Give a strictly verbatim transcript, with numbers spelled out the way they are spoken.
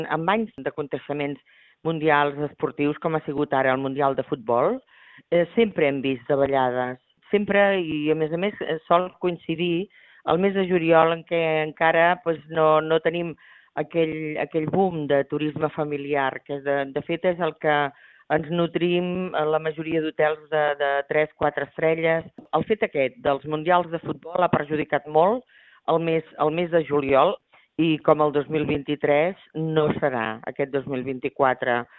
Amb anys d'aconteixements mundials esportius, com ha sigut ara el Mundial de Futbol, eh, sempre hem vist davallades. Sempre, i a més a més sol coincidir el mes de juliol en què encara pues, no, no tenim aquell, aquell boom de turisme familiar, que de, de fet és el que ens nutrim a la majoria d'hotels de, de tres quatre estrelles. El fet aquest dels mundials de futbol ha perjudicat molt el mes, el mes de juliol, i com el dos mil vint-i-tres no serà aquest dos mil vint-i-quatre